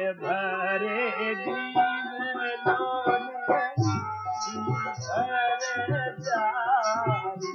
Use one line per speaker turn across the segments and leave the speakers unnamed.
भरे जीवनों भर जारी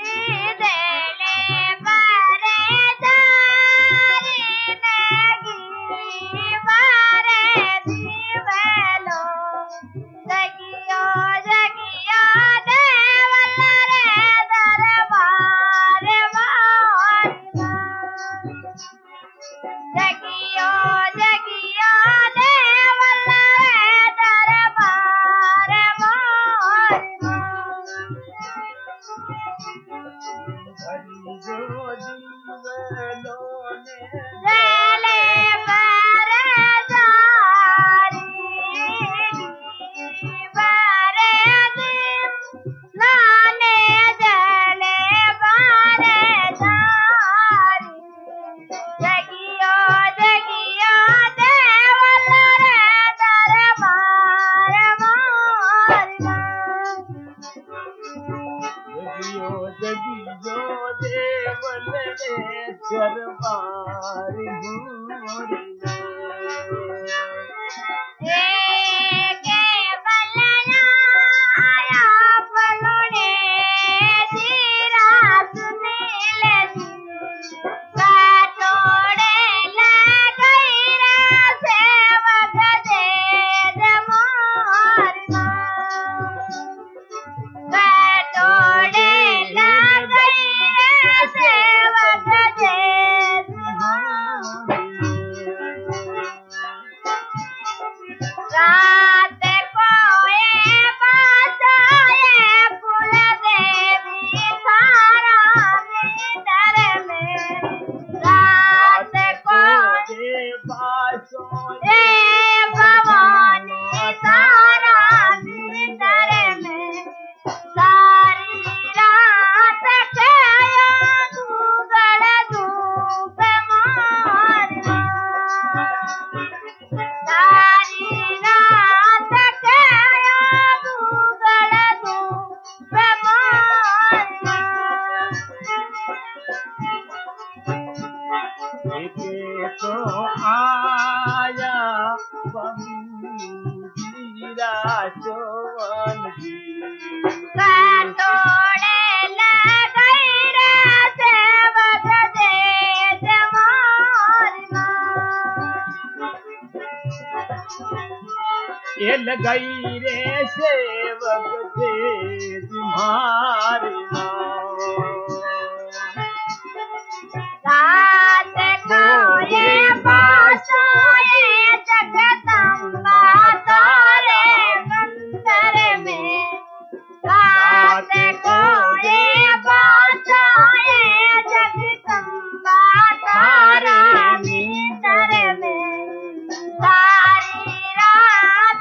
लगाई रे सेवक दे तुम्हारी रात को ये पासोए जगदम्बा तारे मंदिर में रात को ये पासोए जगदम्बा तारे मंदिर में सारी रात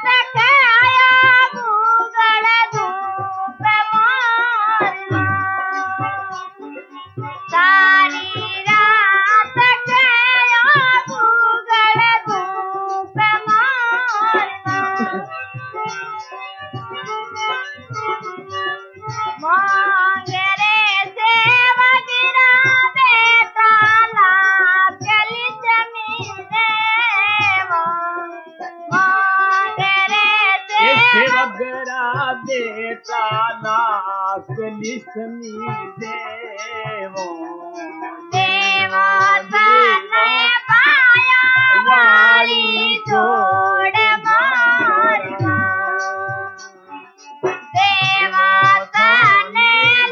लिसमी देवो देवो तने पाया वाली जोड़ मारना देवो तने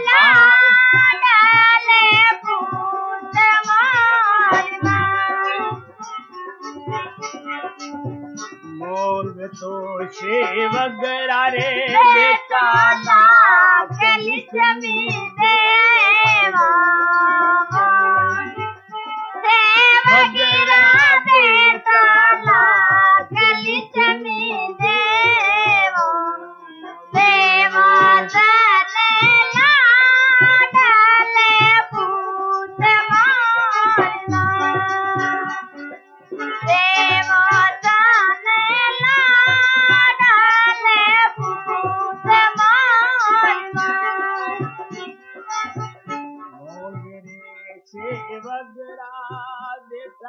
लाडले पूत मारना मोर तो शेवगरा रे बेटा ना लिसमी देवा देवगिरा बेटा लाग लिसमी देवा देवा तने लाडले पूत मारना देवा तने लाडले पूत मारना सेवगरा बेटा